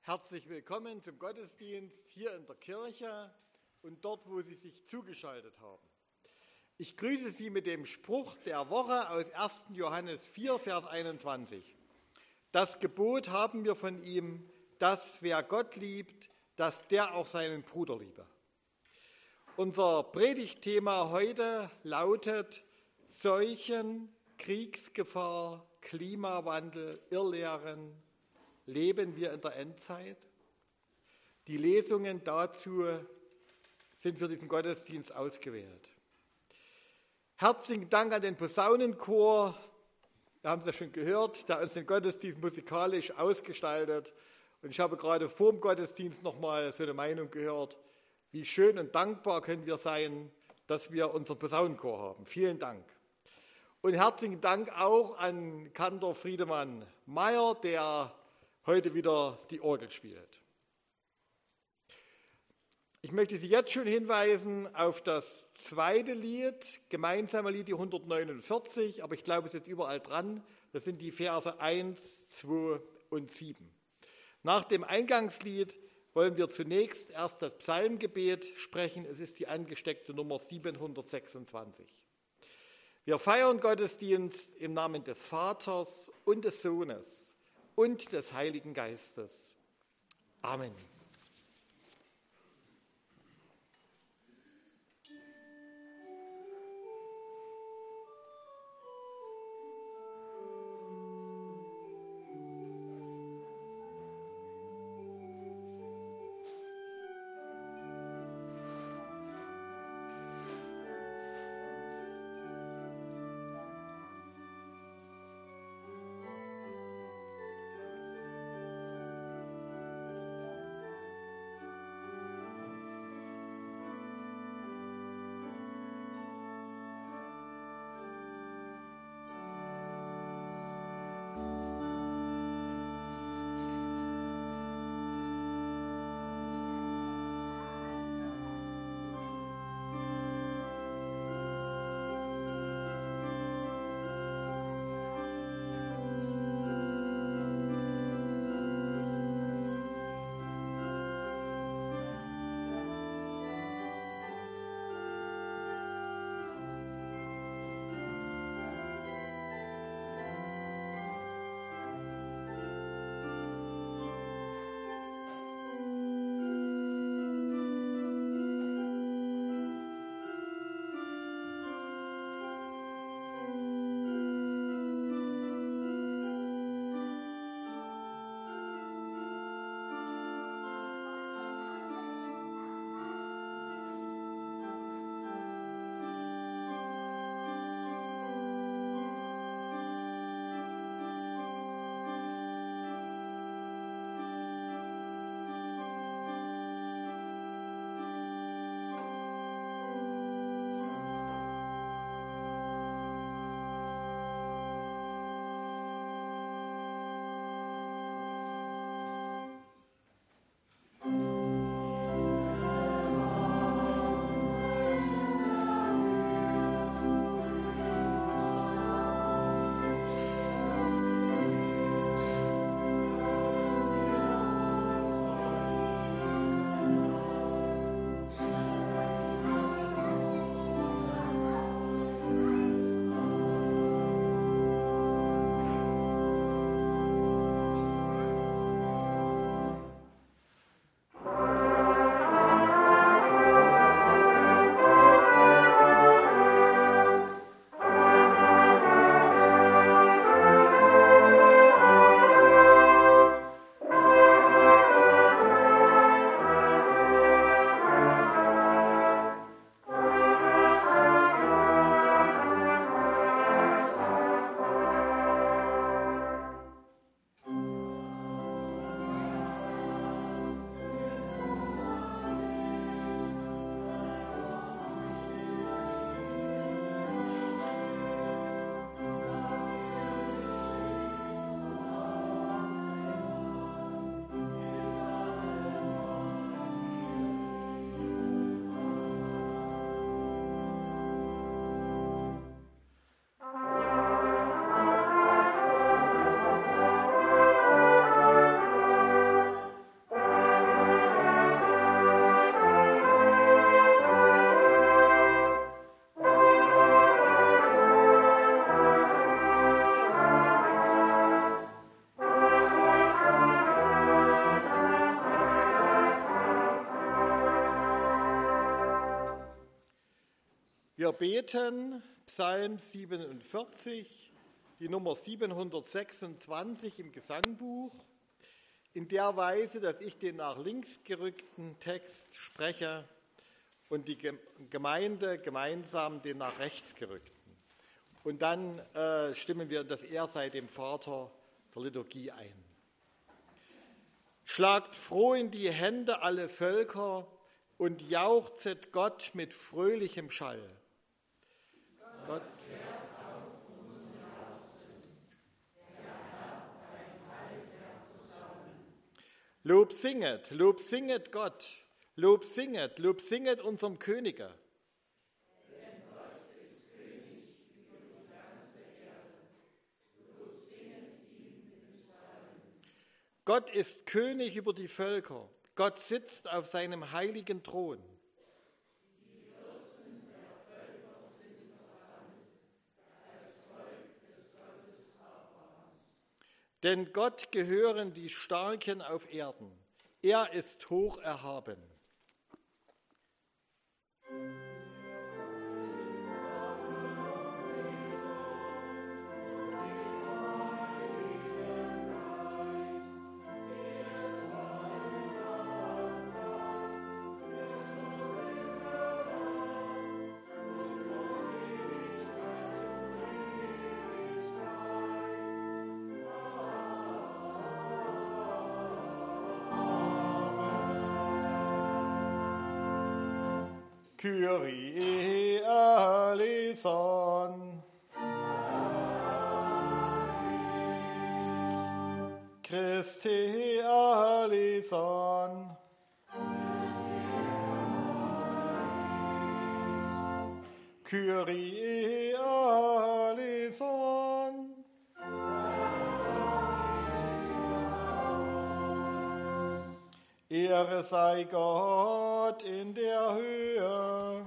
Herzlich willkommen zum Gottesdienst hier in der Kirche und dort, wo Sie sich zugeschaltet haben. Ich grüße Sie mit dem Spruch der Woche aus 1. Johannes 4, Vers 21. Das Gebot haben wir von ihm, dass wer Gott liebt, dass der auch seinen Bruder liebe. Unser Predigtthema heute lautet Seuchen, Kriegsgefahr, Klimawandel, Irrlehren. Leben wir in der Endzeit? Die Lesungen dazu sind für diesen Gottesdienst ausgewählt. Herzlichen Dank an den Posaunenchor, wir haben es ja schon gehört, der uns den Gottesdienst musikalisch ausgestaltet. Und ich habe gerade vor dem Gottesdienst nochmal so eine Meinung gehört, wie schön und dankbar können wir sein, dass wir unseren Posaunenchor haben. Vielen Dank. Und herzlichen Dank auch an Kantor Friedemann Meyer, der heute wieder die Orgel spielt. Ich möchte Sie jetzt schon hinweisen auf das zweite Lied, gemeinsame Lied, die 149, aber ich glaube, es ist überall dran. Das sind die Verse 1, 2 und 7. Nach dem Eingangslied wollen wir zunächst erst das Psalmgebet sprechen. Es ist die angesteckte Nummer 726. Wir feiern Gottesdienst im Namen des Vaters und des Sohnes und des Heiligen Geistes. Amen. beten Psalm 47, die Nummer 726 im Gesangbuch, in der Weise, dass ich den nach links gerückten Text spreche und die Gemeinde gemeinsam den nach rechts gerückten. Und dann stimmen wir das Er sei dem Vater der Liturgie ein. Schlagt froh in die Hände alle Völker und jauchzet Gott mit fröhlichem Schall. Gott fährt auf unseren Jauchzen, der Herr beim Hall der Posaunen. Lob singet Gott, Lob singet unserem Könige. Denn Gott ist König über die ganze Erde, Lob singet ihm im Psalm. Gott ist König über die Völker, Gott sitzt auf seinem heiligen Thron. Denn Gott gehören die Starken auf Erden. Er ist hoch erhaben. Kyrie eleison. Christe eleison. Kyrie eleison. Ehre sei Gott in der Höhe.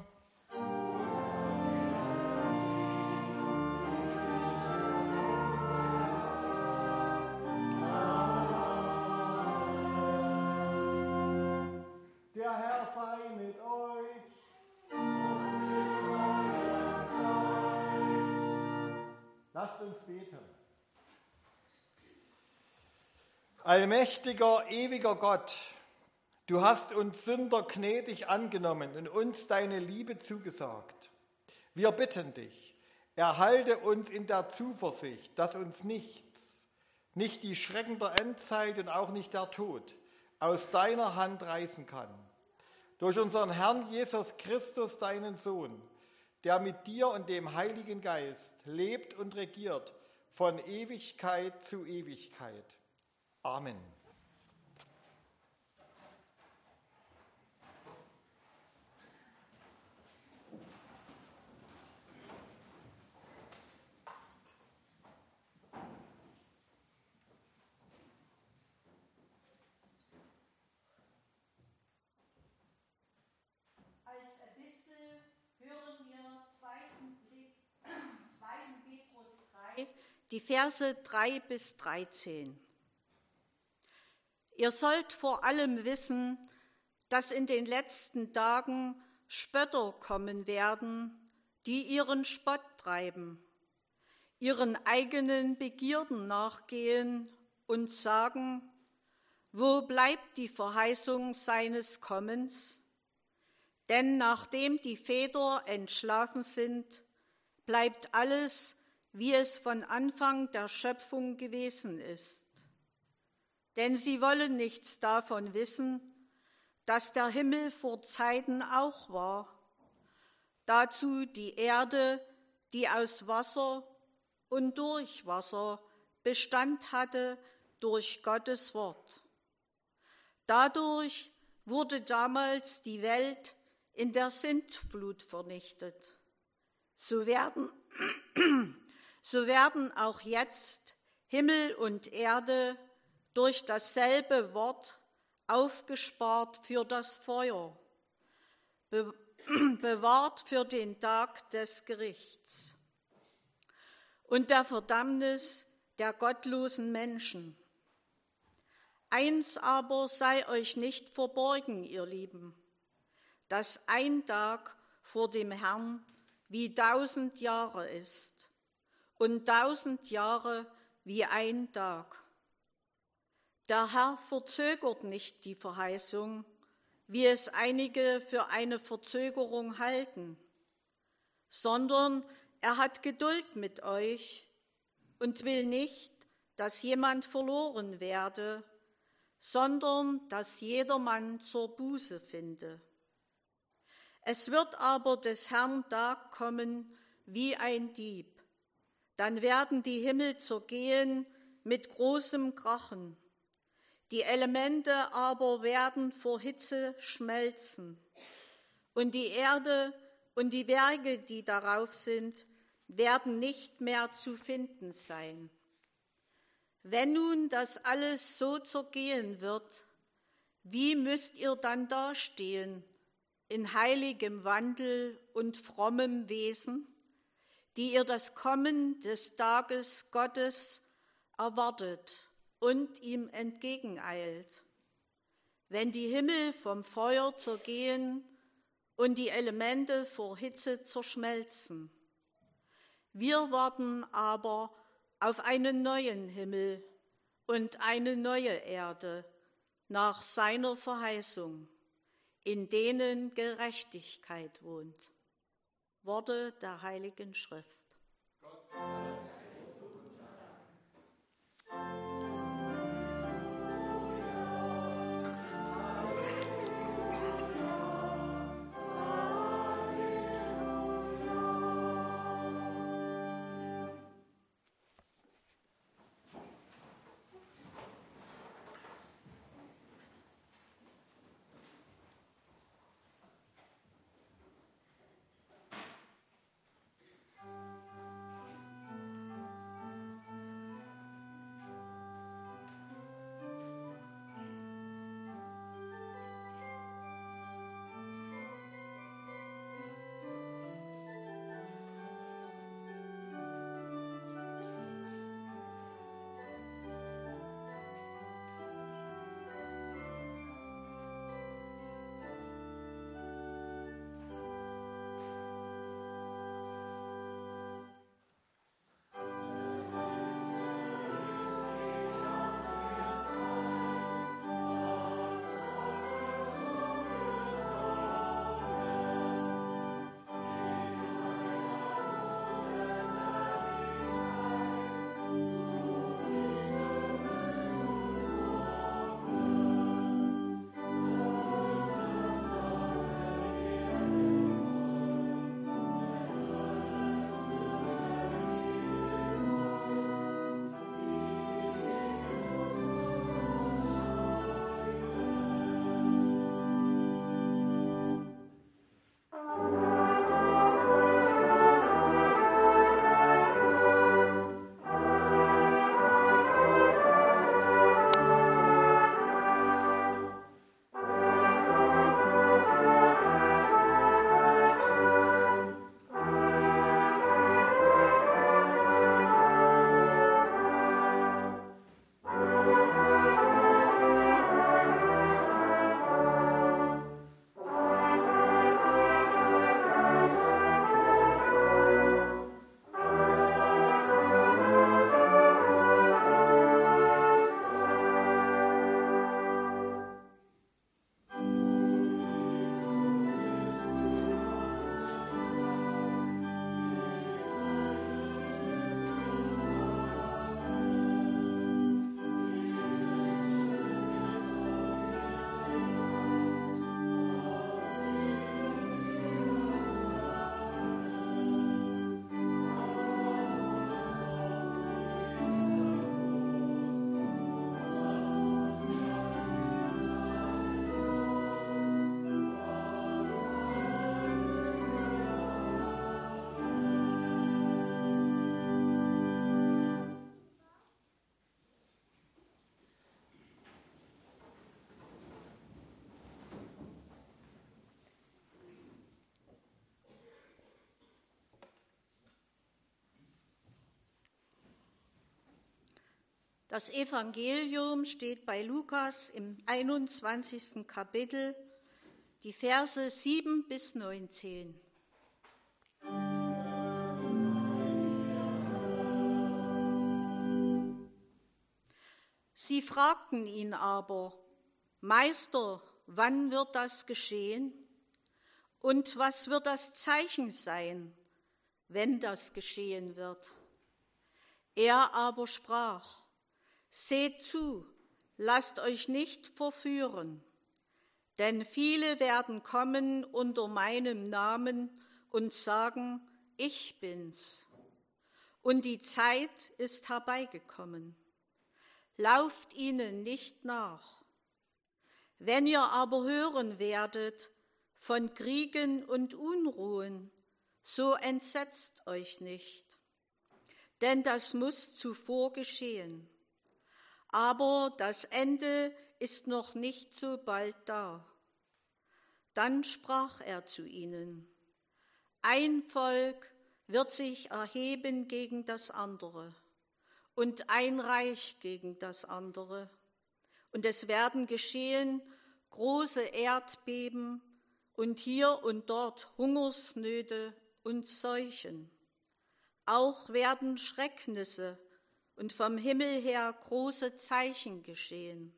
Der Herr sei mit euch. Lasst uns beten. Allmächtiger, ewiger Gott, du hast uns Sünder gnädig angenommen und uns deine Liebe zugesagt. Wir bitten dich, erhalte uns in der Zuversicht, dass uns nichts, nicht die Schrecken der Endzeit und auch nicht der Tod, aus deiner Hand reißen kann. Durch unseren Herrn Jesus Christus, deinen Sohn, der mit dir und dem Heiligen Geist lebt und regiert von Ewigkeit zu Ewigkeit. Amen. Als Epistel hören wir 2. Petrus 3, die Verse 3 bis 13. Ihr sollt vor allem wissen, dass in den letzten Tagen Spötter kommen werden, die ihren Spott treiben, ihren eigenen Begierden nachgehen und sagen, wo bleibt die Verheißung seines Kommens? Denn nachdem die Väter entschlafen sind, bleibt alles, wie es von Anfang der Schöpfung gewesen ist. Denn sie wollen nichts davon wissen, dass der Himmel vor Zeiten auch war, dazu die Erde, die aus Wasser und durch Wasser Bestand hatte durch Gottes Wort. Dadurch wurde damals die Welt in der Sintflut vernichtet. So werden auch jetzt Himmel und Erde durch dasselbe Wort aufgespart für das Feuer, bewahrt für den Tag des Gerichts und der Verdammnis der gottlosen Menschen. Eins aber sei euch nicht verborgen, ihr Lieben, dass ein Tag vor dem Herrn wie 1000 Jahre ist und 1000 Jahre wie ein Tag. Der Herr verzögert nicht die Verheißung, wie es einige für eine Verzögerung halten, sondern er hat Geduld mit euch und will nicht, dass jemand verloren werde, sondern dass jedermann zur Buße finde. Es wird aber des Herrn Tag kommen wie ein Dieb. Dann werden die Himmel zergehen mit großem Krachen. Die Elemente aber werden vor Hitze schmelzen. Und die Erde und die Berge, die darauf sind, werden nicht mehr zu finden sein. Wenn nun das alles so zergehen wird, wie müsst ihr dann dastehen, in heiligem Wandel und frommem Wesen, die ihr das Kommen des Tages Gottes erwartet und ihm entgegeneilt, wenn die Himmel vom Feuer zergehen und die Elemente vor Hitze zerschmelzen. Wir warten aber auf einen neuen Himmel und eine neue Erde nach seiner Verheißung, in denen Gerechtigkeit wohnt. Worte der Heiligen Schrift. Das Evangelium steht bei Lukas im 21. Kapitel, die Verse 7 bis 19. Sie fragten ihn aber: Meister, wann wird das geschehen? Und was wird das Zeichen sein, wenn das geschehen wird? Er aber sprach: Seht zu, lasst euch nicht verführen, denn viele werden kommen unter meinem Namen und sagen: Ich bin's. Und die Zeit ist herbeigekommen. Lauft ihnen nicht nach. Wenn ihr aber hören werdet von Kriegen und Unruhen, so entsetzt euch nicht, denn das muss zuvor geschehen. Aber das Ende ist noch nicht so bald da. Dann sprach er zu ihnen: Ein Volk wird sich erheben gegen das andere und ein Reich gegen das andere. Und es werden geschehen große Erdbeben und hier und dort Hungersnöte und Seuchen. Auch werden Schrecknisse und vom Himmel her große Zeichen geschehen.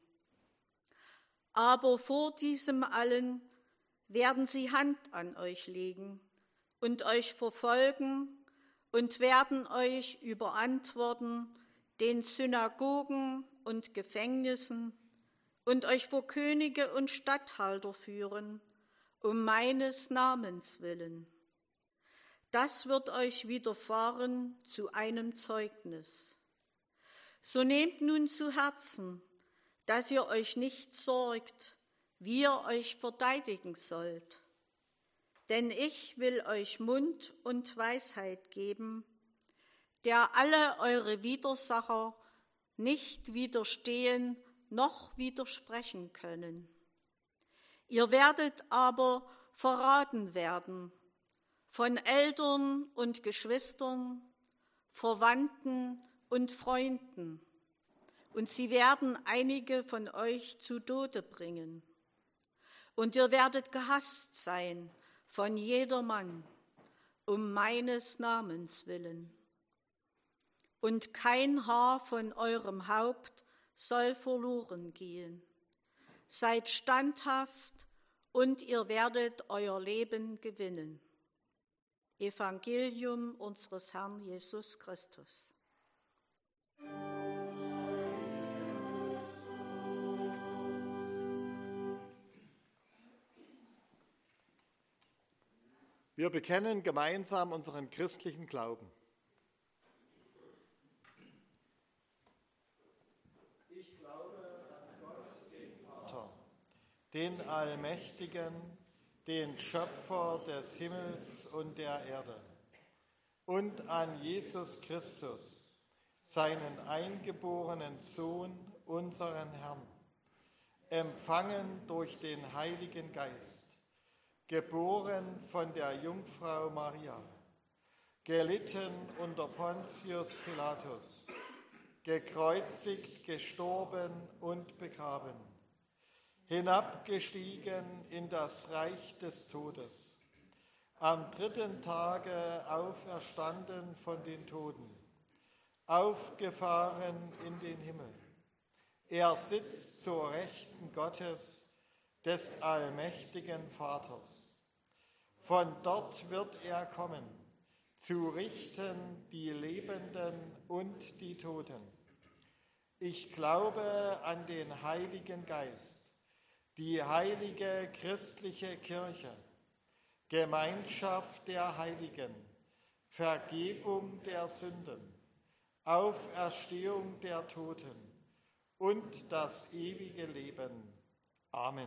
Aber vor diesem allen werden sie Hand an euch legen und euch verfolgen und werden euch überantworten den Synagogen und Gefängnissen und euch vor Könige und Statthalter führen, um meines Namens willen. Das wird euch widerfahren zu einem Zeugnis. So nehmt nun zu Herzen, dass ihr euch nicht sorgt, wie ihr euch verteidigen sollt. Denn ich will euch Mund und Weisheit geben, der alle eure Widersacher nicht widerstehen noch widersprechen können. Ihr werdet aber verraten werden von Eltern und Geschwistern, Verwandten und Freunden, und sie werden einige von euch zu Tode bringen. Und ihr werdet gehasst sein von jedermann, um meines Namens willen. Und kein Haar von eurem Haupt soll verloren gehen. Seid standhaft, und ihr werdet euer Leben gewinnen. Evangelium unseres Herrn Jesus Christus. Wir bekennen gemeinsam unseren christlichen Glauben. Ich glaube an Gott, den Vater, den Allmächtigen, den Schöpfer des Himmels und der Erde, und an Jesus Christus, seinen eingeborenen Sohn, unseren Herrn, empfangen durch den Heiligen Geist, geboren von der Jungfrau Maria, gelitten unter Pontius Pilatus, gekreuzigt, gestorben und begraben, hinabgestiegen in das Reich des Todes, am 3. Tage auferstanden von den Toten, aufgefahren in den Himmel. Er sitzt zur Rechten Gottes, des allmächtigen Vaters. Von dort wird er kommen, zu richten die Lebenden und die Toten. Ich glaube an den Heiligen Geist, die heilige christliche Kirche, Gemeinschaft der Heiligen, Vergebung der Sünden, Auferstehung der Toten und das ewige Leben. Amen.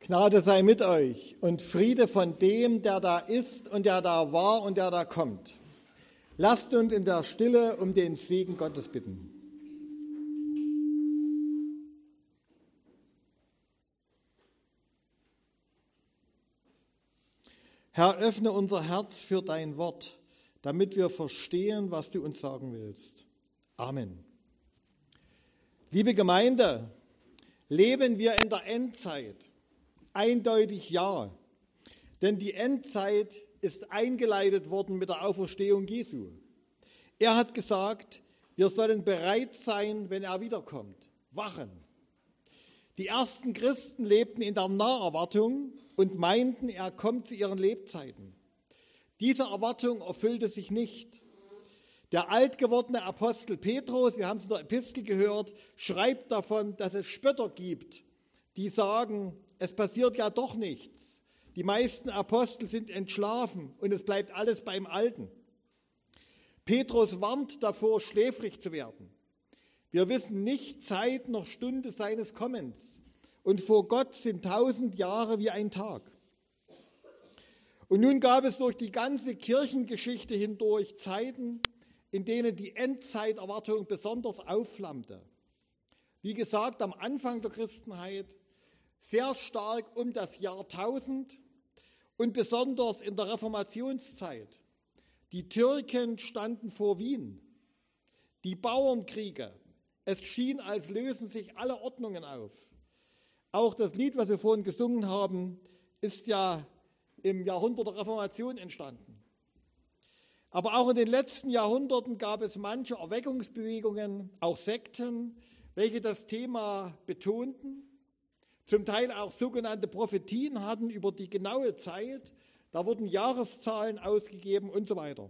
Gnade sei mit euch und Friede von dem, der da ist und der da war und der da kommt. Lasst uns in der Stille um den Segen Gottes bitten. Herr, öffne unser Herz für dein Wort, damit wir verstehen, was du uns sagen willst. Amen. Liebe Gemeinde, leben wir in der Endzeit? Eindeutig ja, denn die Endzeit ist eingeleitet worden mit der Auferstehung Jesu. Er hat gesagt, wir sollen bereit sein, wenn er wiederkommt, wachen. Die ersten Christen lebten in der Naherwartung und meinten, er kommt zu ihren Lebzeiten. Diese Erwartung erfüllte sich nicht. Der altgewordene Apostel Petrus, wir haben es in der Epistel gehört, schreibt davon, dass es Spötter gibt, die sagen, es passiert ja doch nichts. Die meisten Apostel sind entschlafen und es bleibt alles beim Alten. Petrus warnt davor, schläfrig zu werden. Wir wissen nicht Zeit noch Stunde seines Kommens. Und vor Gott sind 1000 Jahre wie ein Tag. Und nun gab es durch die ganze Kirchengeschichte hindurch Zeiten, in denen die Endzeiterwartung besonders aufflammte. Wie gesagt, am Anfang der Christenheit sehr stark um das Jahr 1000 und besonders in der Reformationszeit. Die Türken standen vor Wien, die Bauernkriege. Es schien, als lösen sich alle Ordnungen auf. Auch das Lied, was wir vorhin gesungen haben, ist ja im Jahrhundert der Reformation entstanden. Aber auch in den letzten Jahrhunderten gab es manche Erweckungsbewegungen, auch Sekten, welche das Thema betonten, zum Teil auch sogenannte Prophetien hatten über die genaue Zeit. Da wurden Jahreszahlen ausgegeben und so weiter.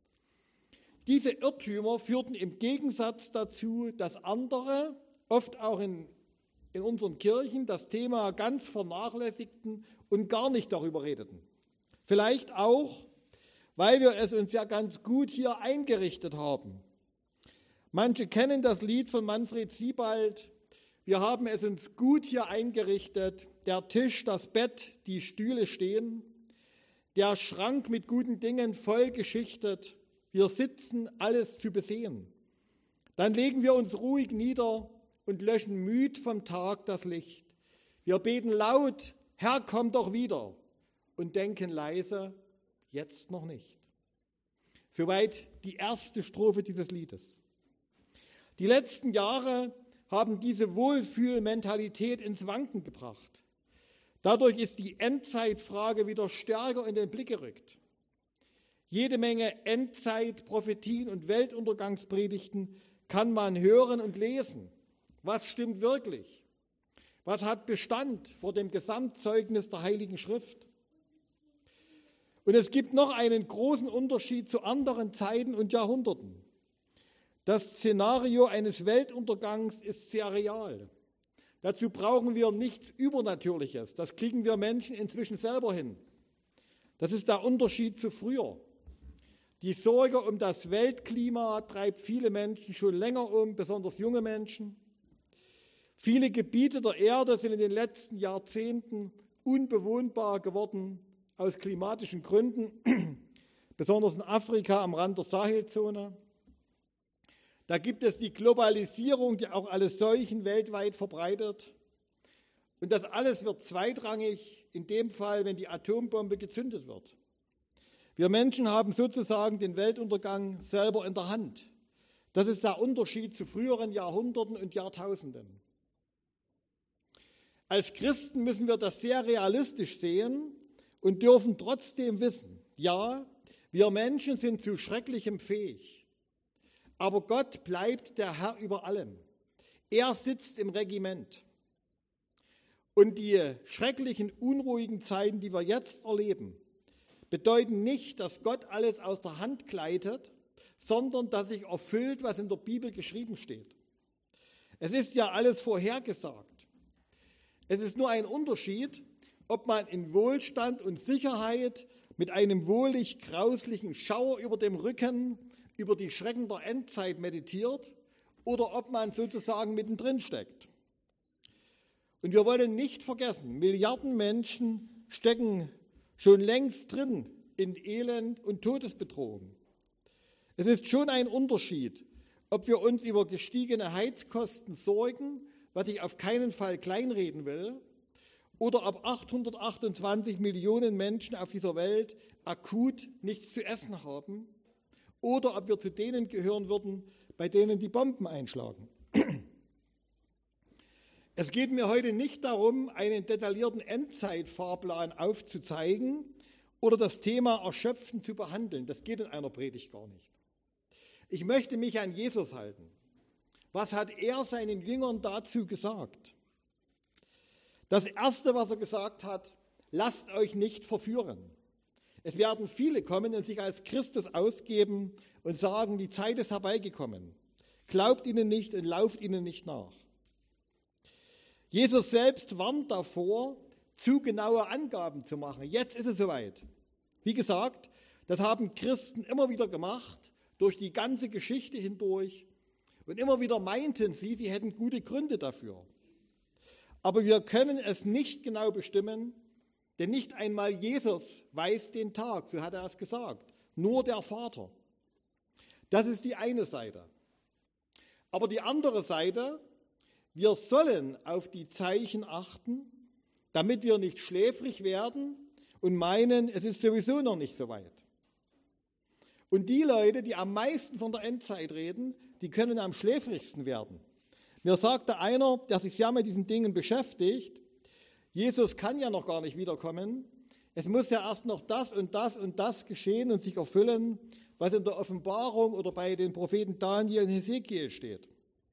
Diese Irrtümer führten im Gegensatz dazu, dass andere, oft auch in unseren Kirchen, das Thema ganz vernachlässigten und gar nicht darüber redeten. Vielleicht auch, weil wir es uns ja ganz gut hier eingerichtet haben. Manche kennen das Lied von Manfred Siebald. Wir haben es uns gut hier eingerichtet. Der Tisch, das Bett, die Stühle stehen. Der Schrank mit guten Dingen voll geschichtet. Wir sitzen, alles zu besehen. Dann legen wir uns ruhig nieder und löschen müd vom Tag das Licht. Wir beten laut, Herr, komm doch wieder, und denken leise, jetzt noch nicht. Soweit die erste Strophe dieses Liedes. Die letzten Jahre haben diese Wohlfühlmentalität ins Wanken gebracht. Dadurch ist die Endzeitfrage wieder stärker in den Blick gerückt. Jede Menge Endzeitprophetien und Weltuntergangspredigten kann man hören und lesen. Was stimmt wirklich? Was hat Bestand vor dem Gesamtzeugnis der Heiligen Schrift? Und es gibt noch einen großen Unterschied zu anderen Zeiten und Jahrhunderten. Das Szenario eines Weltuntergangs ist sehr real. Dazu brauchen wir nichts Übernatürliches. Das kriegen wir Menschen inzwischen selber hin. Das ist der Unterschied zu früher. Die Sorge um das Weltklima treibt viele Menschen schon länger um, besonders junge Menschen. Viele Gebiete der Erde sind in den letzten Jahrzehnten unbewohnbar geworden aus klimatischen Gründen, besonders in Afrika am Rand der Sahelzone. Da gibt es die Globalisierung, die auch alle Seuchen weltweit verbreitet. Und das alles wird zweitrangig, in dem Fall, wenn die Atombombe gezündet wird. Wir Menschen haben sozusagen den Weltuntergang selber in der Hand. Das ist der Unterschied zu früheren Jahrhunderten und Jahrtausenden. Als Christen müssen wir das sehr realistisch sehen und dürfen trotzdem wissen, ja, wir Menschen sind zu Schrecklichem fähig. Aber Gott bleibt der Herr über allem. Er sitzt im Regiment. Und die schrecklichen, unruhigen Zeiten, die wir jetzt erleben, bedeuten nicht, dass Gott alles aus der Hand gleitet, sondern dass sich erfüllt, was in der Bibel geschrieben steht. Es ist ja alles vorhergesagt. Es ist nur ein Unterschied, ob man in Wohlstand und Sicherheit mit einem wohlig grauslichen Schauer über dem Rücken über die Schrecken der Endzeit meditiert oder ob man sozusagen mittendrin steckt. Und wir wollen nicht vergessen, Milliarden Menschen stecken schon längst drin in Elend und Todesbedrohung. Es ist schon ein Unterschied, ob wir uns über gestiegene Heizkosten sorgen, was ich auf keinen Fall kleinreden will, oder ob 828 Millionen Menschen auf dieser Welt akut nichts zu essen haben, oder ob wir zu denen gehören würden, bei denen die Bomben einschlagen. Es geht mir heute nicht darum, einen detaillierten Endzeitfahrplan aufzuzeigen oder das Thema erschöpfend zu behandeln. Das geht in einer Predigt gar nicht. Ich möchte mich an Jesus halten. Was hat er seinen Jüngern dazu gesagt? Das Erste, was er gesagt hat: Lasst euch nicht verführen. Es werden viele kommen und sich als Christus ausgeben und sagen, die Zeit ist herbeigekommen. Glaubt ihnen nicht und lauft ihnen nicht nach. Jesus selbst warnt davor, zu genaue Angaben zu machen. Jetzt ist es soweit. Wie gesagt, das haben Christen immer wieder gemacht, durch die ganze Geschichte hindurch. Und immer wieder meinten sie hätten gute Gründe dafür. Aber wir können es nicht genau bestimmen, denn nicht einmal Jesus weiß den Tag, so hat er es gesagt, nur der Vater. Das ist die eine Seite. Aber die andere Seite: Wir sollen auf die Zeichen achten, damit wir nicht schläfrig werden und meinen, es ist sowieso noch nicht so weit. Und die Leute, die am meisten von der Endzeit reden, die können am schläfrigsten werden. Mir sagte einer, der sich sehr mit diesen Dingen beschäftigt: Jesus kann ja noch gar nicht wiederkommen. Es muss ja erst noch das und das und das geschehen und sich erfüllen, was in der Offenbarung oder bei den Propheten Daniel und Hesekiel steht.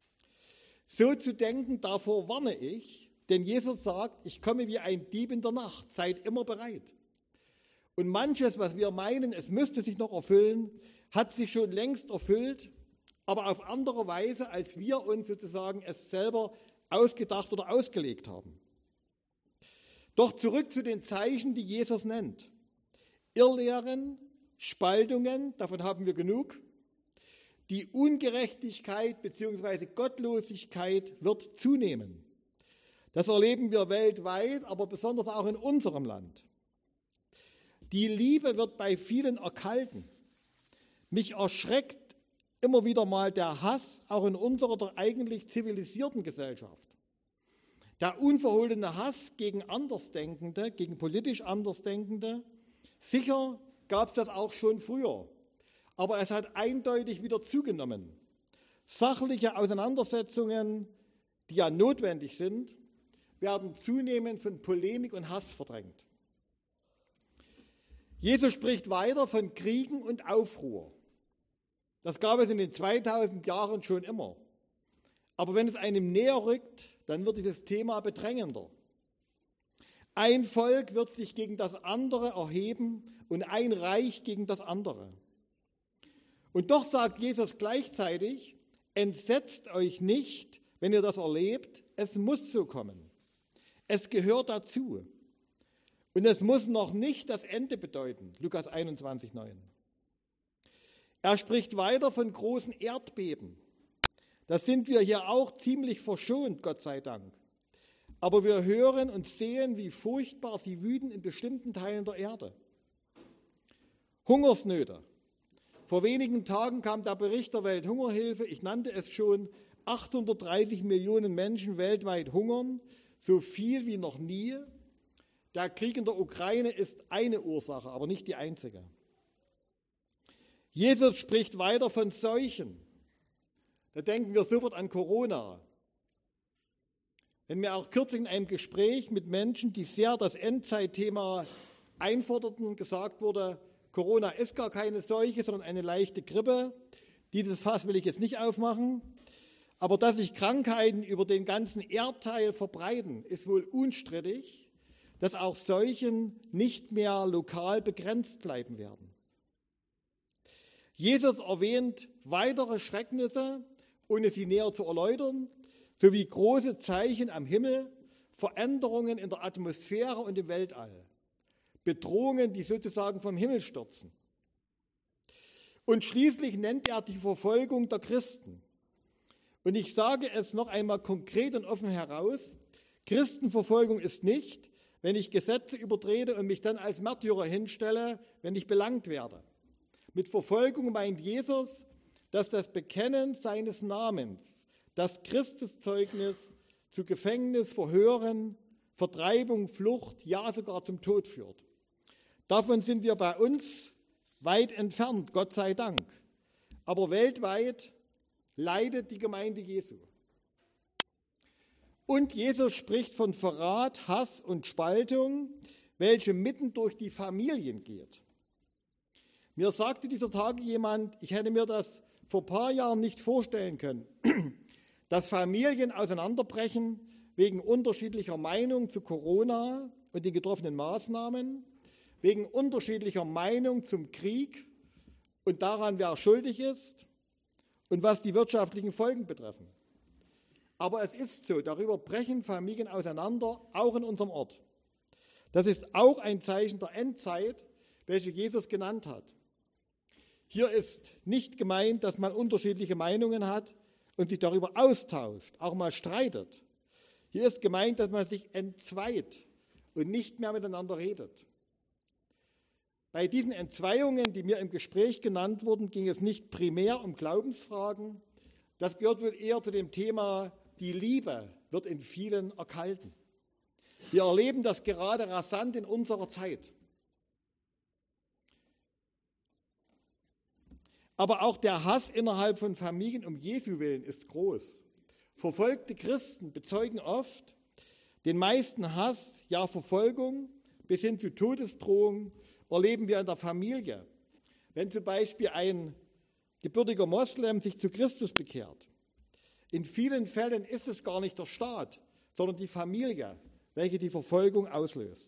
So zu denken, davor warne ich, denn Jesus sagt, ich komme wie ein Dieb in der Nacht, seid immer bereit. Und manches, was wir meinen, es müsste sich noch erfüllen, hat sich schon längst erfüllt, aber auf andere Weise, als wir uns sozusagen es selber ausgedacht oder ausgelegt haben. Doch zurück zu den Zeichen, die Jesus nennt. Irrlehren, Spaltungen, davon haben wir genug. Die Ungerechtigkeit bzw. Gottlosigkeit wird zunehmen. Das erleben wir weltweit, aber besonders auch in unserem Land. Die Liebe wird bei vielen erkalten. Mich erschreckt immer wieder mal der Hass, auch in unserer doch eigentlich zivilisierten Gesellschaft. Der unverhohlene Hass gegen Andersdenkende, gegen politisch Andersdenkende. Sicher gab es das auch schon früher, aber es hat eindeutig wieder zugenommen. Sachliche Auseinandersetzungen, die ja notwendig sind, werden zunehmend von Polemik und Hass verdrängt. Jesus spricht weiter von Kriegen und Aufruhr. Das gab es in den 2000 Jahren schon immer. Aber wenn es einem näher rückt, dann wird dieses Thema bedrängender. Ein Volk wird sich gegen das andere erheben und ein Reich gegen das andere. Und doch sagt Jesus gleichzeitig: Entsetzt euch nicht, wenn ihr das erlebt, es muss so kommen. Es gehört dazu. Und es muss noch nicht das Ende bedeuten, Lukas 21,9. Er spricht weiter von großen Erdbeben. Da sind wir hier auch ziemlich verschont, Gott sei Dank. Aber wir hören und sehen, wie furchtbar sie wüten in bestimmten Teilen der Erde. Hungersnöte. Vor wenigen Tagen kam der Bericht der Welthungerhilfe, ich nannte es schon, 830 Millionen Menschen weltweit hungern, so viel wie noch nie. Der Krieg in der Ukraine ist eine Ursache, aber nicht die einzige. Jesus spricht weiter von Seuchen. Da denken wir sofort an Corona. Wenn mir auch kürzlich in einem Gespräch mit Menschen, die sehr das Endzeitthema einforderten, gesagt wurde, Corona ist gar keine Seuche, sondern eine leichte Grippe. Dieses Fass will ich jetzt nicht aufmachen. Aber dass sich Krankheiten über den ganzen Erdteil verbreiten, ist wohl unstrittig, dass auch Seuchen nicht mehr lokal begrenzt bleiben werden. Jesus erwähnt weitere Schrecknisse, ohne sie näher zu erläutern, sowie große Zeichen am Himmel, Veränderungen in der Atmosphäre und im Weltall, Bedrohungen, die sozusagen vom Himmel stürzen. Und schließlich nennt er die Verfolgung der Christen. Und ich sage es noch einmal konkret und offen heraus, Christenverfolgung ist nicht, wenn ich Gesetze übertrete und mich dann als Märtyrer hinstelle, wenn ich belangt werde. Mit Verfolgung meint Jesus, dass das Bekennen seines Namens, das Christuszeugnis zu Gefängnis, Verhören, Vertreibung, Flucht, ja sogar zum Tod führt. Davon sind wir bei uns weit entfernt, Gott sei Dank. Aber weltweit leidet die Gemeinde Jesu. Und Jesus spricht von Verrat, Hass und Spaltung, welche mitten durch die Familien geht. Mir sagte dieser Tage jemand, ich hätte mir das vor ein paar Jahren nicht vorstellen können, dass Familien auseinanderbrechen wegen unterschiedlicher Meinung zu Corona und den getroffenen Maßnahmen, wegen unterschiedlicher Meinung zum Krieg und daran, wer schuldig ist und was die wirtschaftlichen Folgen betreffen. Aber es ist so, darüber brechen Familien auseinander, auch in unserem Ort. Das ist auch ein Zeichen der Endzeit, welche Jesus genannt hat. Hier ist nicht gemeint, dass man unterschiedliche Meinungen hat und sich darüber austauscht, auch mal streitet. Hier ist gemeint, dass man sich entzweit und nicht mehr miteinander redet. Bei diesen Entzweiungen, die mir im Gespräch genannt wurden, ging es nicht primär um Glaubensfragen. Das gehört wohl eher zu dem Thema, die Liebe wird in vielen erkalten. Wir erleben das gerade rasant in unserer Zeit. Aber auch der Hass innerhalb von Familien um Jesu Willen ist groß. Verfolgte Christen bezeugen oft den meisten Hass, ja Verfolgung bis hin zu Todesdrohung erleben wir in der Familie. Wenn zum Beispiel ein gebürtiger Moslem sich zu Christus bekehrt, in vielen Fällen ist es gar nicht der Staat, sondern die Familie, welche die Verfolgung auslöst.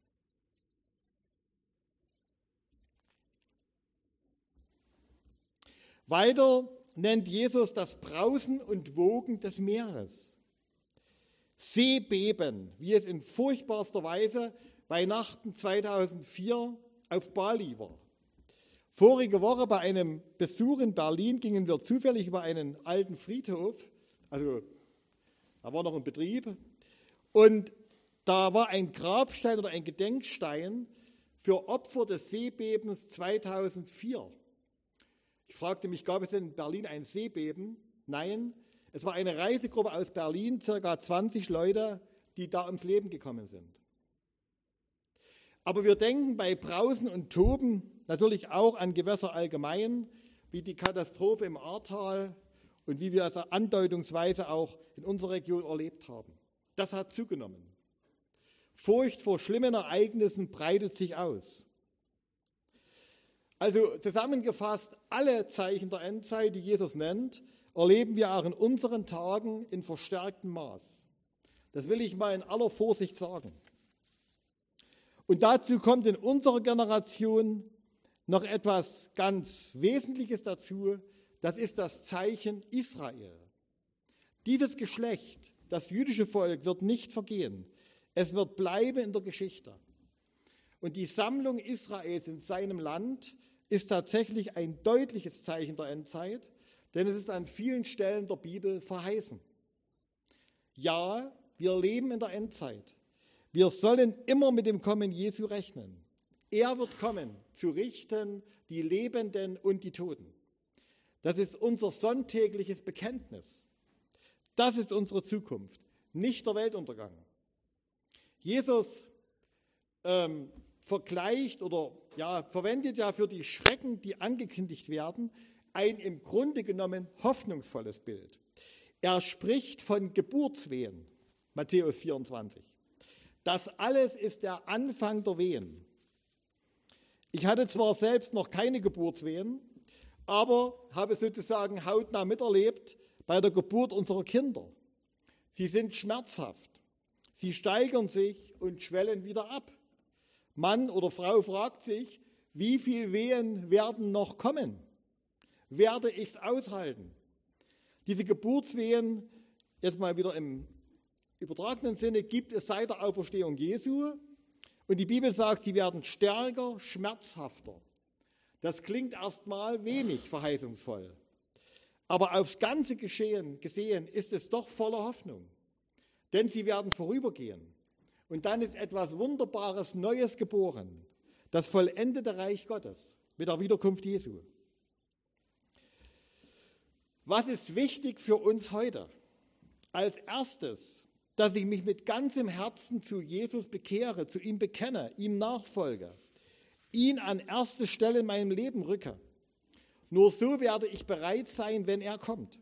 Weiter nennt Jesus das Brausen und Wogen des Meeres. Seebeben, wie es in furchtbarster Weise Weihnachten 2004 auf Bali war. Vorige Woche bei einem Besuch in Berlin gingen wir zufällig über einen alten Friedhof, also da war noch ein Betrieb, und da war ein Grabstein oder ein Gedenkstein für Opfer des Seebebens 2004. Ich fragte mich, gab es denn in Berlin ein Seebeben? Nein, es war eine Reisegruppe aus Berlin, ca. 20 Leute, die da ums Leben gekommen sind. Aber wir denken bei Brausen und Toben natürlich auch an Gewässer allgemein, wie die Katastrophe im Ahrtal und wie wir es andeutungsweise auch in unserer Region erlebt haben. Das hat zugenommen. Furcht vor schlimmen Ereignissen breitet sich aus. Also zusammengefasst, alle Zeichen der Endzeit, die Jesus nennt, erleben wir auch in unseren Tagen in verstärktem Maß. Das will ich mal in aller Vorsicht sagen. Und dazu kommt in unserer Generation noch etwas ganz Wesentliches dazu, das ist das Zeichen Israel. Dieses Geschlecht, das jüdische Volk, wird nicht vergehen. Es wird bleiben in der Geschichte. Und die Sammlung Israels in seinem Land ist tatsächlich ein deutliches Zeichen der Endzeit, denn es ist an vielen Stellen der Bibel verheißen. Ja, wir leben in der Endzeit. Wir sollen immer mit dem Kommen Jesu rechnen. Er wird kommen, zu richten die Lebenden und die Toten. Das ist unser sonntägliches Bekenntnis. Das ist unsere Zukunft, nicht der Weltuntergang. Jesus vergleicht oder verwendet ja für die Schrecken, die angekündigt werden, ein im Grunde genommen hoffnungsvolles Bild. Er spricht von Geburtswehen, Matthäus 24. Das alles ist der Anfang der Wehen. Ich hatte zwar selbst noch keine Geburtswehen, aber habe sozusagen hautnah miterlebt bei der Geburt unserer Kinder. Sie sind schmerzhaft. Sie steigern sich und schwellen wieder ab. Mann oder Frau fragt sich, wie viele Wehen werden noch kommen? Werde ich es aushalten? Diese Geburtswehen, jetzt mal wieder im übertragenen Sinne, gibt es seit der Auferstehung Jesu. Und die Bibel sagt, sie werden stärker, schmerzhafter. Das klingt erstmal wenig verheißungsvoll. Aber aufs ganze Geschehen gesehen ist es doch voller Hoffnung. denn sie werden vorübergehen. Und dann ist etwas Wunderbares, Neues geboren, das vollendete Reich Gottes mit der Wiederkunft Jesu. Was ist wichtig für uns heute? Als erstes, dass ich mich mit ganzem Herzen zu Jesus bekehre, zu ihm bekenne, ihm nachfolge, ihn an erste Stelle in meinem Leben rücke. Nur so werde ich bereit sein, wenn er kommt.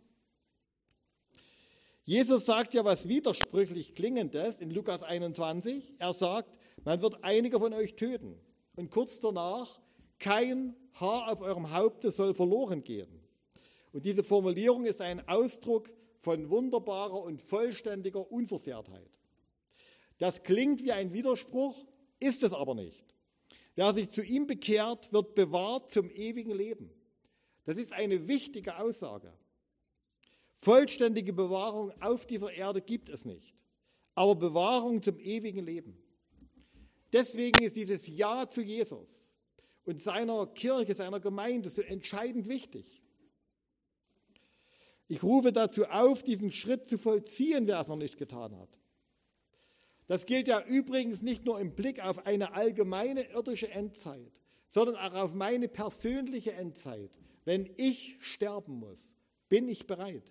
Jesus sagt ja was widersprüchlich Klingendes in Lukas 21. Er sagt, man wird einige von euch töten. Und kurz danach, kein Haar auf eurem Haupte soll verloren gehen. Und diese Formulierung ist ein Ausdruck von wunderbarer und vollständiger Unversehrtheit. Das klingt wie ein Widerspruch, ist es aber nicht. Wer sich zu ihm bekehrt, wird bewahrt zum ewigen Leben. Das ist eine wichtige Aussage. Vollständige Bewahrung auf dieser Erde gibt es nicht, aber Bewahrung zum ewigen Leben. Deswegen ist dieses Ja zu Jesus und seiner Kirche, seiner Gemeinde so entscheidend wichtig. Ich rufe dazu auf, diesen Schritt zu vollziehen, wer es noch nicht getan hat. Das gilt ja übrigens nicht nur im Blick auf eine allgemeine irdische Endzeit, sondern auch auf meine persönliche Endzeit. Wenn ich sterben muss, bin ich bereit.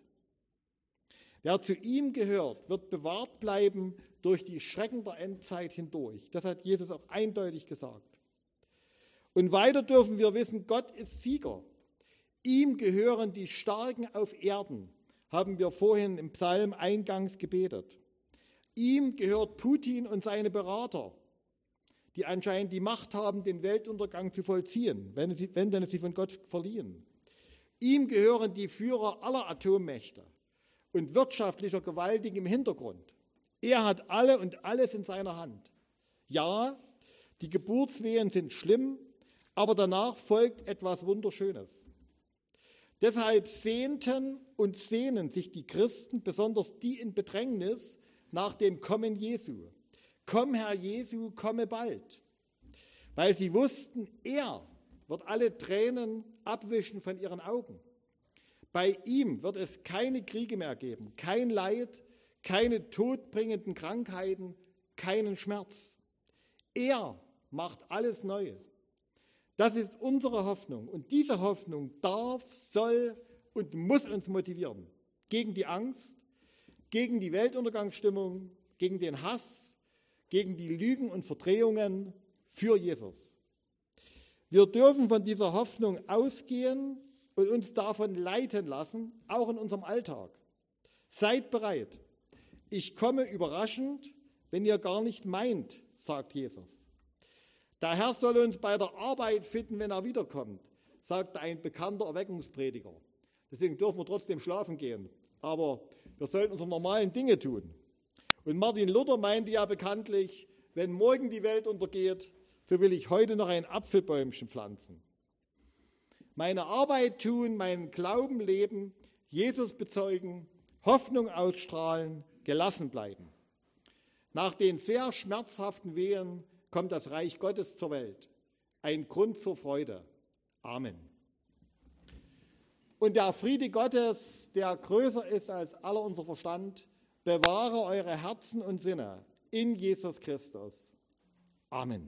Wer zu ihm gehört, wird bewahrt bleiben durch die Schrecken der Endzeit hindurch. Das hat Jesus auch eindeutig gesagt. Und weiter dürfen wir wissen, Gott ist Sieger. Ihm gehören die Starken auf Erden, haben wir vorhin im Psalm eingangs gebetet. Ihm gehört Putin und seine Berater, die anscheinend die Macht haben, den Weltuntergang zu vollziehen, wenn denn sie von Gott verliehen. Ihm gehören die Führer aller Atommächte und wirtschaftlicher Gewaltigen im Hintergrund. Er hat alle und alles in seiner Hand. Ja, die Geburtswehen sind schlimm, aber danach folgt etwas Wunderschönes. Deshalb sehnten und sehnen sich die Christen, besonders die in Bedrängnis, nach dem Kommen Jesu. Komm, Herr Jesu, komme bald. Weil sie wussten, er wird alle Tränen abwischen von ihren Augen. Bei ihm wird es keine Kriege mehr geben, kein Leid, keine todbringenden Krankheiten, keinen Schmerz. Er macht alles neu. Das ist unsere Hoffnung. Und diese Hoffnung darf, soll und muss uns motivieren. Gegen die Angst, gegen die Weltuntergangsstimmung, gegen den Hass, gegen die Lügen und Verdrehungen für Jesus. Wir dürfen von dieser Hoffnung ausgehen und uns davon leiten lassen, auch in unserem Alltag. Seid bereit. Ich komme überraschend, wenn ihr gar nicht meint, sagt Jesus. Der Herr soll uns bei der Arbeit finden, wenn er wiederkommt, sagte ein bekannter Erweckungsprediger. Deswegen dürfen wir trotzdem schlafen gehen, aber wir sollten unsere normalen Dinge tun. Und Martin Luther meinte ja bekanntlich, wenn morgen die Welt untergeht, so will ich heute noch ein Apfelbäumchen pflanzen. Meine Arbeit tun, meinen Glauben leben, Jesus bezeugen, Hoffnung ausstrahlen, gelassen bleiben. Nach den sehr schmerzhaften Wehen kommt das Reich Gottes zur Welt. Ein Grund zur Freude. Amen. Und der Friede Gottes, der größer ist als aller unser Verstand, bewahre eure Herzen und Sinne in Jesus Christus. Amen.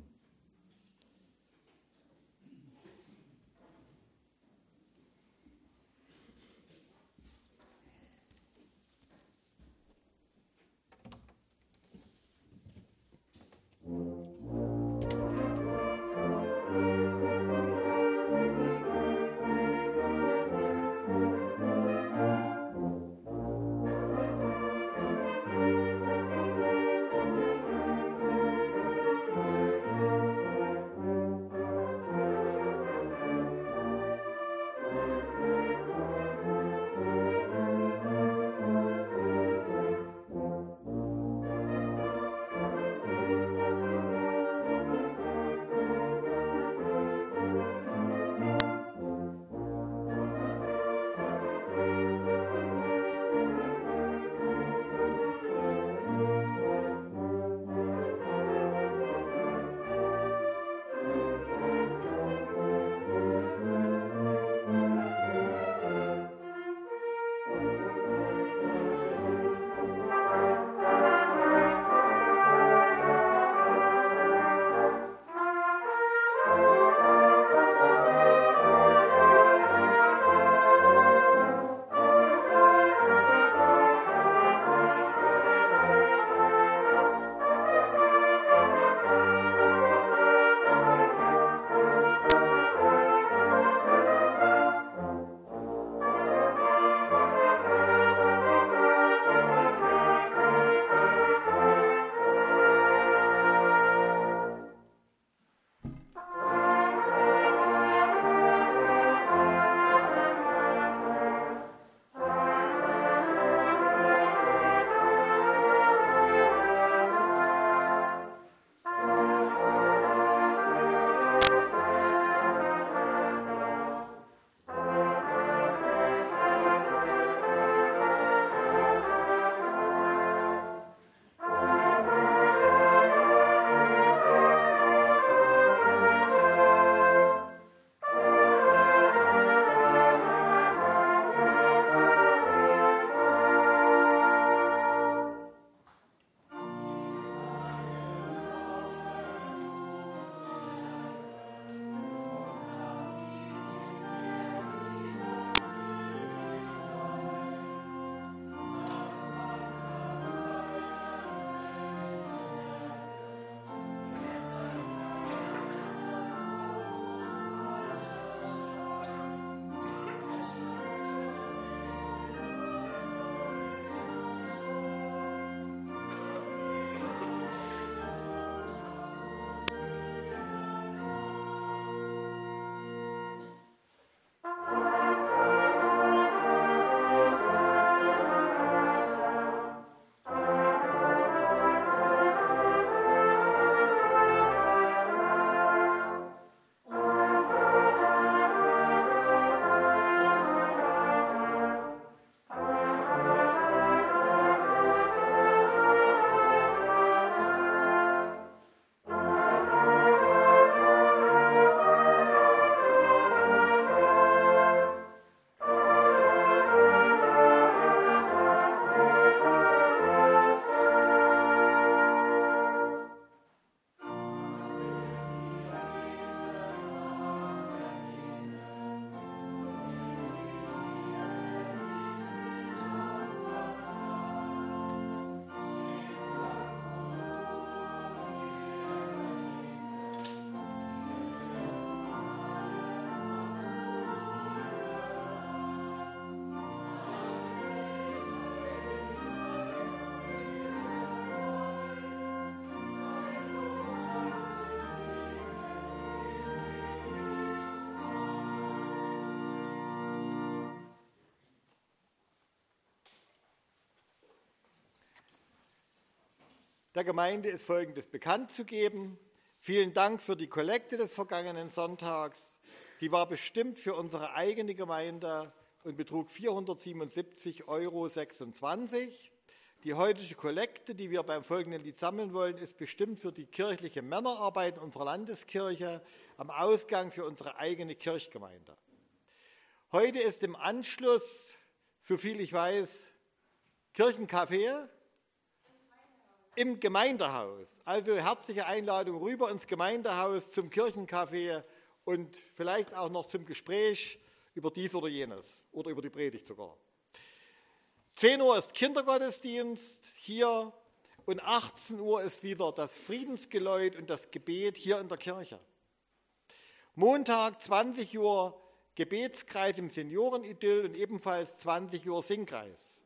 der Gemeinde ist Folgendes bekannt zu geben. Vielen Dank für die Kollekte des vergangenen Sonntags. Sie war bestimmt für unsere eigene Gemeinde und betrug 477,26 €. Die heutige Kollekte, die wir beim folgenden Lied sammeln wollen, ist bestimmt für die kirchliche Männerarbeit unserer Landeskirche am Ausgang für unsere eigene Kirchgemeinde. Heute ist im Anschluss, soviel ich weiß, Kirchencafé im Gemeindehaus. Also herzliche Einladung rüber ins Gemeindehaus zum Kirchencafé und vielleicht auch noch zum Gespräch über dies oder jenes oder über die Predigt sogar. 10 Uhr ist Kindergottesdienst hier und 18 Uhr ist wieder das Friedensgeläut und das Gebet hier in der Kirche. Montag 20 Uhr Gebetskreis im Seniorenidyll und ebenfalls 20 Uhr Singkreis.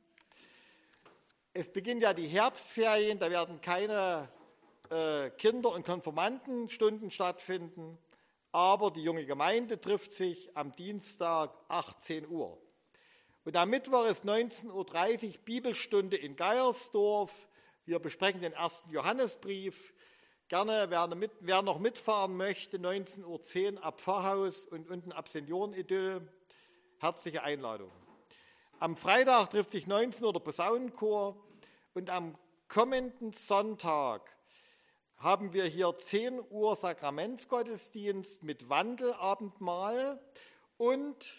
Es beginnen ja die Herbstferien, da werden keine Kinder- und Konfirmandenstunden stattfinden, aber die junge Gemeinde trifft sich am Dienstag 18 Uhr. Und am Mittwoch ist 19:30 Uhr Bibelstunde in Geiersdorf. Wir besprechen den 1. Johannesbrief. Gerne, wer noch mitfahren möchte, 19:10 Uhr ab Pfarrhaus und unten ab Seniorenidyll. Herzliche Einladung. Am Freitag trifft sich 19 Uhr der Posaunenchor und am kommenden Sonntag haben wir hier 10 Uhr Sakramentsgottesdienst mit Wandelabendmahl und,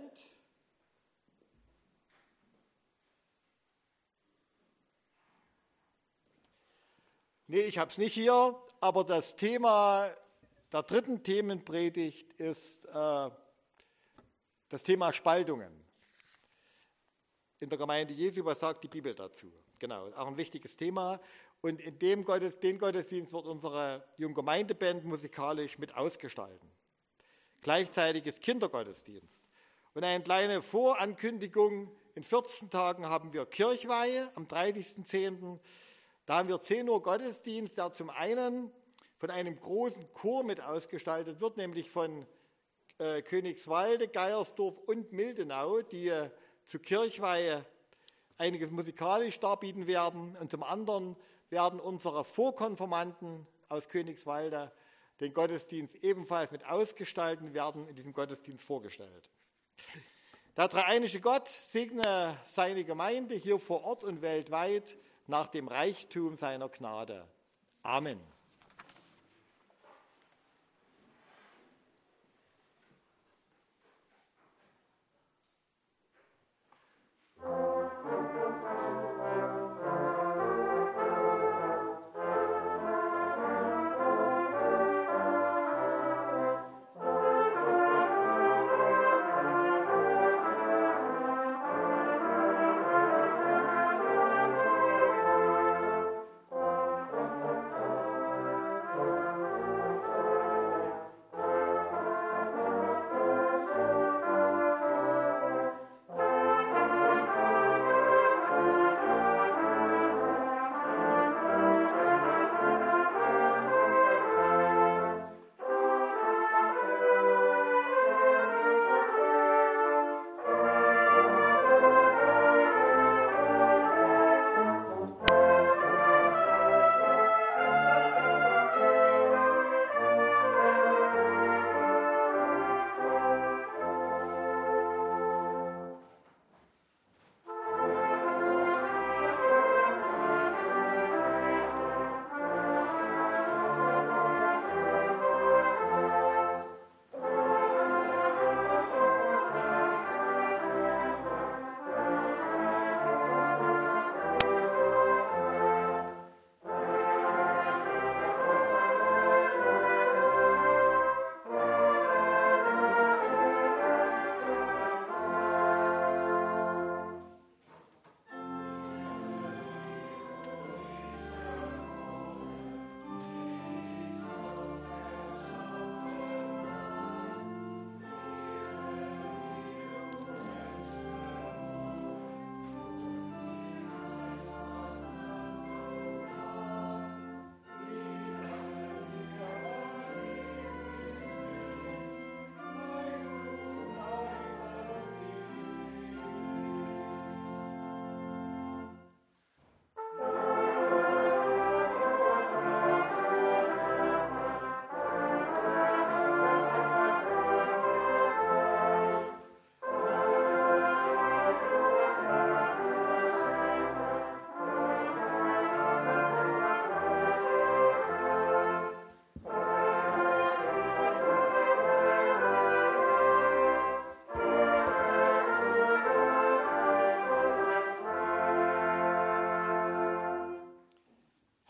ich habe es nicht hier, aber das Thema der dritten Themenpredigt ist das Thema Spaltungen. In der Gemeinde Jesu, was sagt die Bibel dazu? Genau, auch ein wichtiges Thema. Und in den Gottesdienst wird unsere Junggemeindeband musikalisch mit ausgestalten. Gleichzeitig ist Kindergottesdienst. Und eine kleine Vorankündigung, in 14 Tagen haben wir Kirchweihe am 30.10. Da haben wir 10 Uhr Gottesdienst, der zum einen von einem großen Chor mit ausgestaltet wird, nämlich von Königswalde, Geiersdorf und Mildenau, die zur Kirchweihe einiges musikalisch darbieten werden. Und zum anderen werden unsere Vorkonfirmanden aus Königswalde den Gottesdienst ebenfalls mit ausgestalten, werden in diesem Gottesdienst vorgestellt. Der dreieinige Gott segne seine Gemeinde hier vor Ort und weltweit nach dem Reichtum seiner Gnade. Amen.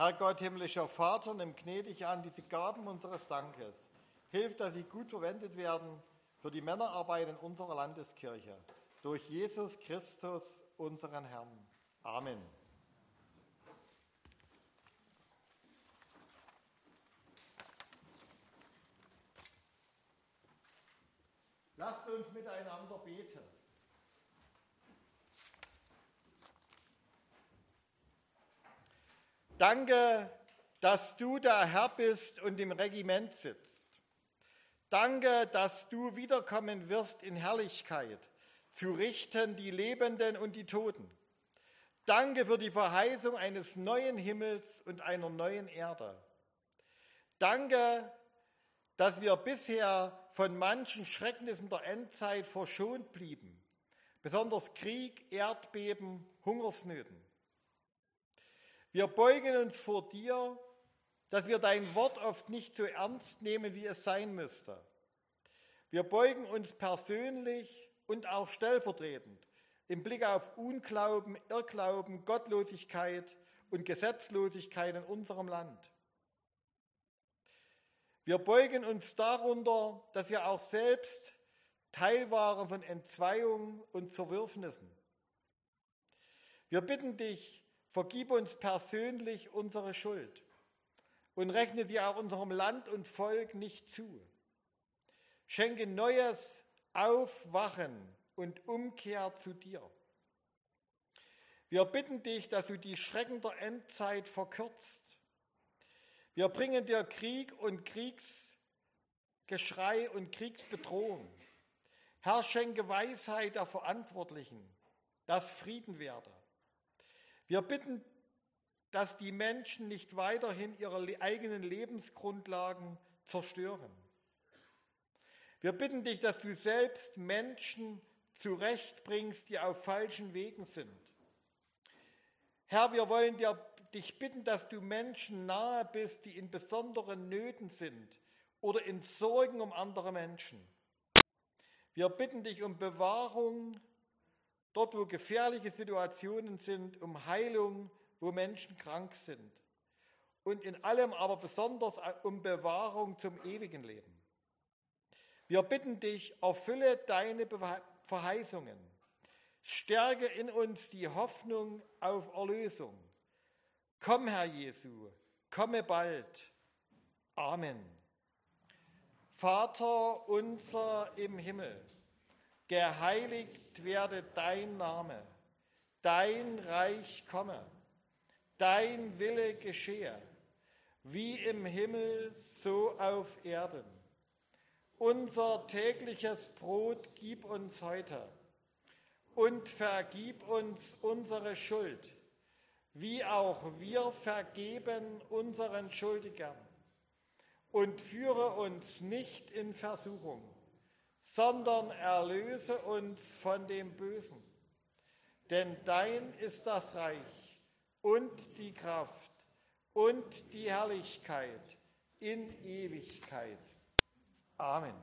Herr Gott, himmlischer Vater, nimm gnädig an diese Gaben unseres Dankes. Hilf, dass sie gut verwendet werden für die Männerarbeit in unserer Landeskirche. Durch Jesus Christus, unseren Herrn. Amen. Lasst uns miteinander beten. Danke, dass du der Herr bist und im Regiment sitzt. Danke, dass du wiederkommen wirst in Herrlichkeit, zu richten die Lebenden und die Toten. Danke für die Verheißung eines neuen Himmels und einer neuen Erde. Danke, dass wir bisher von manchen Schrecknissen der Endzeit verschont blieben, besonders Krieg, Erdbeben, Hungersnöten. Wir beugen uns vor dir, dass wir dein Wort oft nicht so ernst nehmen, wie es sein müsste. Wir beugen uns persönlich und auch stellvertretend im Blick auf Unglauben, Irrglauben, Gottlosigkeit und Gesetzlosigkeit in unserem Land. Wir beugen uns darunter, dass wir auch selbst Teil waren von Entzweiungen und Zerwürfnissen. Wir bitten dich, vergib uns persönlich unsere Schuld und rechne sie auch unserem Land und Volk nicht zu. Schenke neues Aufwachen und Umkehr zu dir. Wir bitten dich, dass du die Schrecken der Endzeit verkürzt. Wir bringen dir Krieg und Kriegsgeschrei und Kriegsbedrohung. Herr, schenke Weisheit der Verantwortlichen, dass Frieden werde. Wir bitten, dass die Menschen nicht weiterhin ihre eigenen Lebensgrundlagen zerstören. Wir bitten dich, dass du selbst Menschen zurechtbringst, die auf falschen Wegen sind. Herr, wir wollen dich bitten, dass du Menschen nahe bist, die in besonderen Nöten sind oder in Sorgen um andere Menschen. Wir bitten dich um Bewahrung dort, wo gefährliche Situationen sind, um Heilung, wo Menschen krank sind. Und in allem aber besonders um Bewahrung zum ewigen Leben. Wir bitten dich, erfülle deine Verheißungen. Stärke in uns die Hoffnung auf Erlösung. Komm, Herr Jesu, komme bald. Amen. Vater unser im Himmel, geheiligt werde dein Name, dein Reich komme, dein Wille geschehe, wie im Himmel, so auf Erden. Unser tägliches Brot gib uns heute und vergib uns unsere Schuld, wie auch wir vergeben unseren Schuldigern. Und führe uns nicht in Versuchung, sondern erlöse uns von dem Bösen. Denn dein ist das Reich und die Kraft und die Herrlichkeit in Ewigkeit. Amen.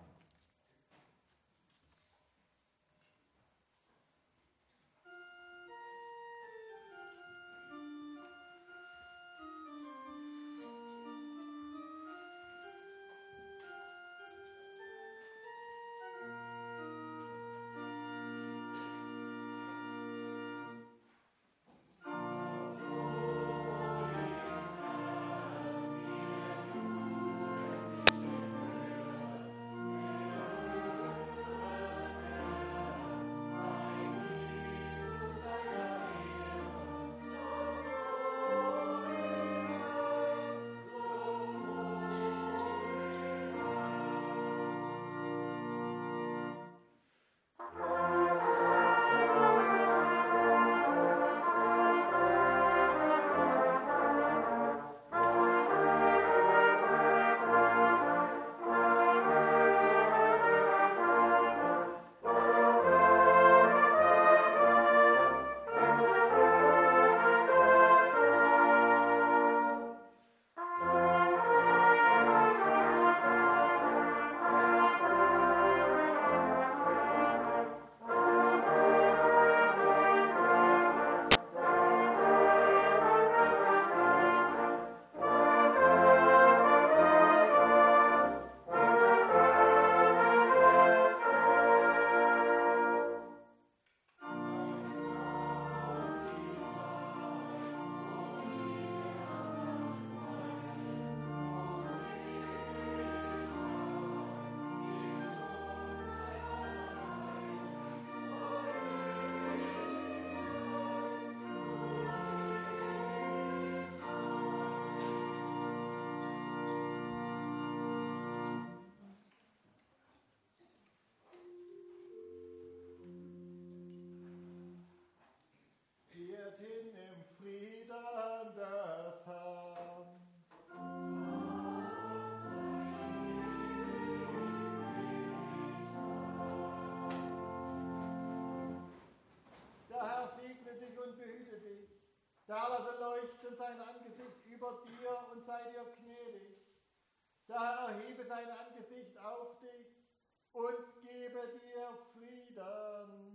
Der Herr lasse leuchten sein Angesicht über dir und sei dir gnädig. Der Herr erhebe sein Angesicht auf dich und gebe dir Frieden.